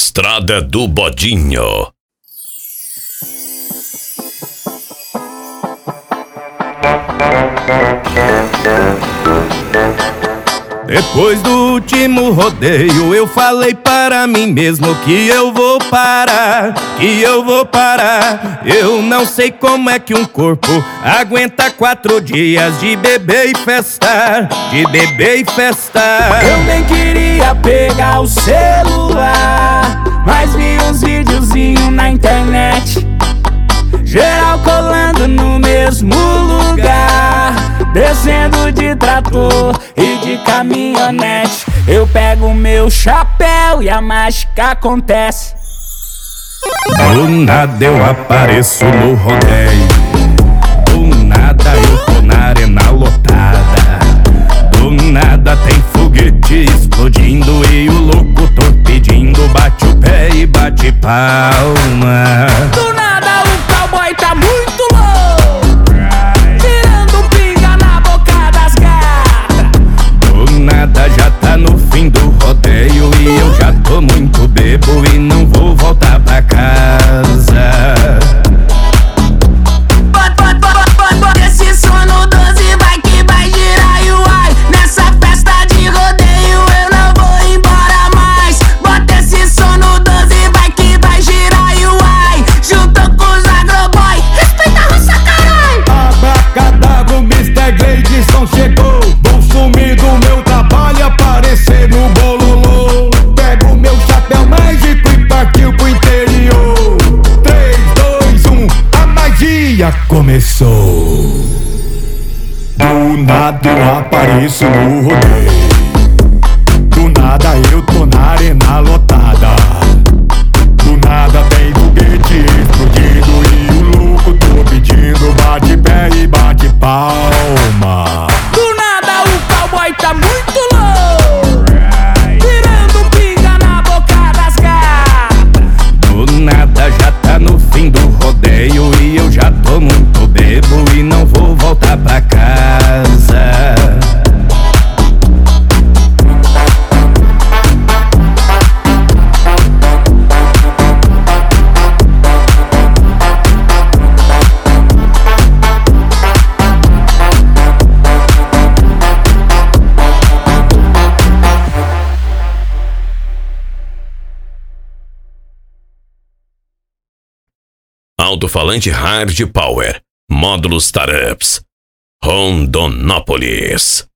Estrada do Bodinho. Depois do último rodeio eu falei para mim mesmo que eu vou parar, Eu não sei como é que um corpo aguenta 4 dias de beber e festar, Eu nem queria pegar o celular, mas vi uns videozinhos na internet, geral colando no mesmo lugar, descendo de trator e de caminhonete. Eu pego meu chapéu e a mágica acontece. Do nada eu apareço no rodeio, do nada eu tô na arena lotada, do nada tem foguete explodindo e o locutor pedindo bate o pé e bate palma. Do nada o cowboy tá muito louco, tirando pinga na boca das gatas. Do nada já tá no fim do rodeio e eu já tô muito bebo e não vou voltar pra casa. Bota esse som no 12, vai que vai girar e uai. Nessa festa de rodeio eu não vou embora mais. Bota esse som no 12, vai que vai girar e uai. Juntou com os agroboy, respeita a roça, caralho. Abracadabra, o Mr. Gleidson chegou. Vou sumir do meu trabalho, aparecer no bololô. Pego meu chapéu mágico e partiu pro interior. 3, 2, 1, a magia começou. Do nada eu apareço no rodeio, do nada eu tô na arena lotada, do nada tem foguete explodindo e o louco tô pedindo bate pé e bate palma. Do nada o cowboy tá muito louco, tirando pinga na boca das gatas. Do nada já tá no fim do rodeio e eu já tô muito bebo e não vou voltar pra casa. Alto-falante Hard Power. Módulos Startups. Rondonópolis.